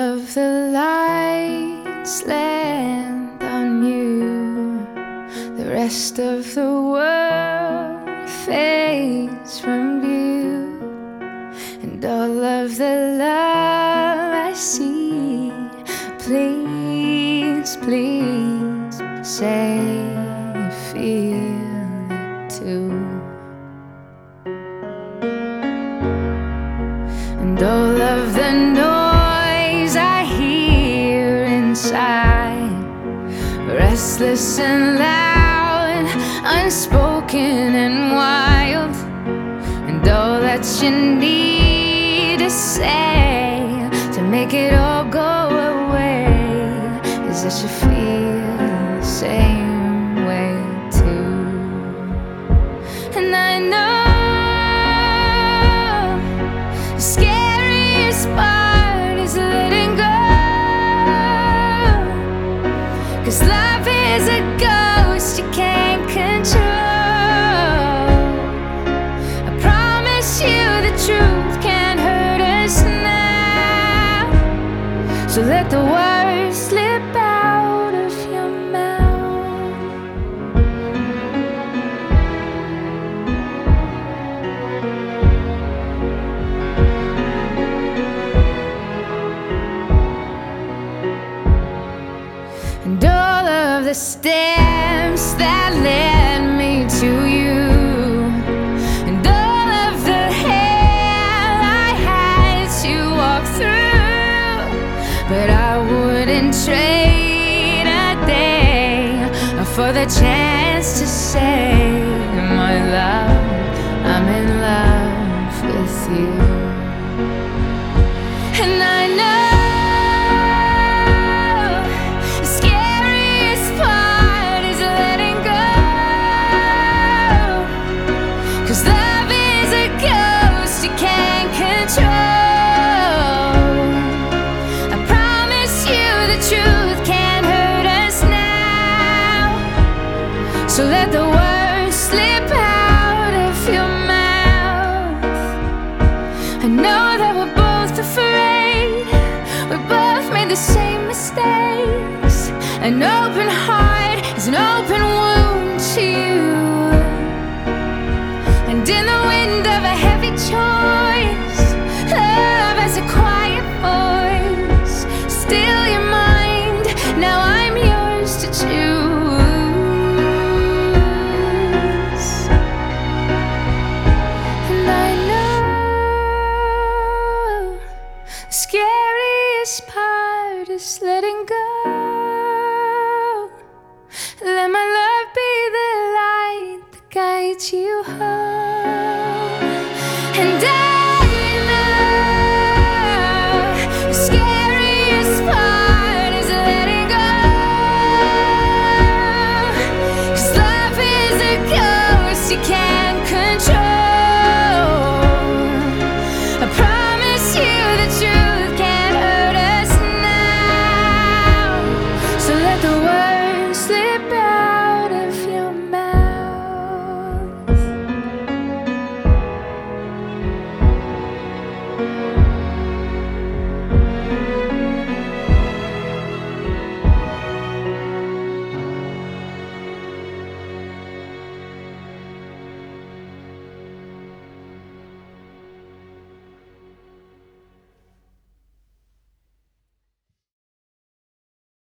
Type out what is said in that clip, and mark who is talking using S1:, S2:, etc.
S1: of the lights land on you. The rest of the world fades from view, and all of the love I see, please, please say you feel it too. And all of the noise I hear inside, restless and loud, unspoken and wild, and all that you need to say to make it all go away is that you feel the same way too. And I know the scariest part is letting go, 'cause love is a ghost you can't control. I promise you the truth can't hurt us now, so let the words slip out of your mouth. And all of the steps that led me to you, and all of the hell I had to walk through, but I wouldn't trade a day for the chance to say, my love, I'm in love with you. And I know so let the words slip out of your mouth. I know that we're both afraid, we both made the same mistakes. An open heart is an open wound to you, and in the wind of a heavy choice, love has a quiet voice. Still your mind, now I'm yours to choose. Scariest part is letting go. Let my love be the light that guides you home. And